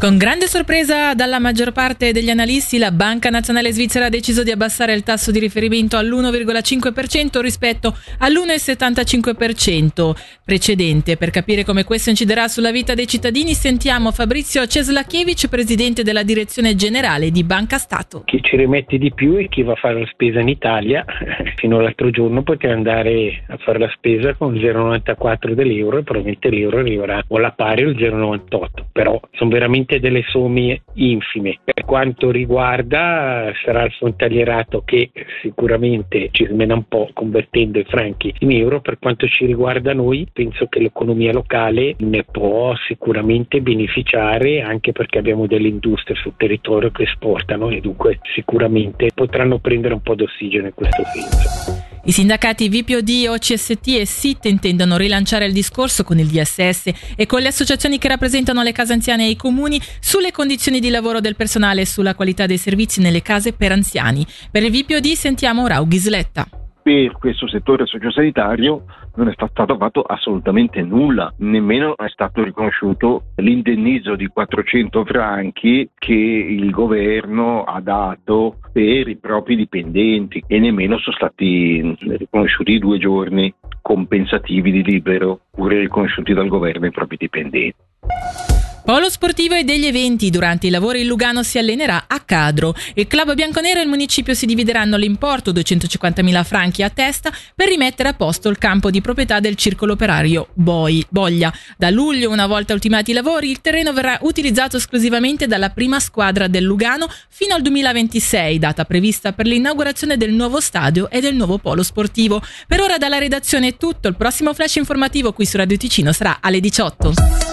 Con grande sorpresa dalla maggior parte degli analisti, la Banca Nazionale Svizzera ha deciso di abbassare il tasso di riferimento all'1,5% rispetto all'1,75% precedente. Per capire come questo inciderà sulla vita dei cittadini, sentiamo Fabrizio Ceslakiewicz, presidente della direzione generale di Banca Stato. Chi ci rimette di più è chi va a fare la spesa in Italia. Fino all'altro giorno poteva andare a fare la spesa con il 0,94 dell'euro e probabilmente l'euro arriverà o alla pari o il 0,98, però sono veramente delle somme infime. Per quanto riguarda sarà il frontalierato che sicuramente ci smena un po' convertendo i franchi in euro. Per quanto ci riguarda noi, penso che l'economia locale ne può sicuramente beneficiare, anche perché abbiamo delle industrie sul territorio che esportano e dunque sicuramente potranno prendere un po' d'ossigeno in questo senso. I sindacati VPOD, OCST e SIT intendono rilanciare il discorso con il DSS e con le associazioni che rappresentano le case anziane e i comuni sulle condizioni di lavoro del personale e sulla qualità dei servizi nelle case per anziani. Per il VPOD sentiamo Raul Ghisletta. Per questo settore sociosanitario non è stato fatto assolutamente nulla, nemmeno è stato riconosciuto l'indennizzo di 400 franchi che il governo ha dato per i propri dipendenti e nemmeno sono stati riconosciuti 2 giorni compensativi di libero, pure riconosciuti dal governo ai propri dipendenti. Polo sportivo e degli eventi. Durante i lavori il Lugano si allenerà a Cadro. Il club bianconero e il municipio si divideranno l'importo, 250.000 franchi a testa, per rimettere a posto il campo di proprietà del circolo operario Boglia. Da luglio, una volta ultimati i lavori, il terreno verrà utilizzato esclusivamente dalla prima squadra del Lugano fino al 2026, data prevista per l'inaugurazione del nuovo stadio e del nuovo polo sportivo. Per ora dalla redazione è tutto. Il prossimo flash informativo qui su Radio Ticino sarà alle 18.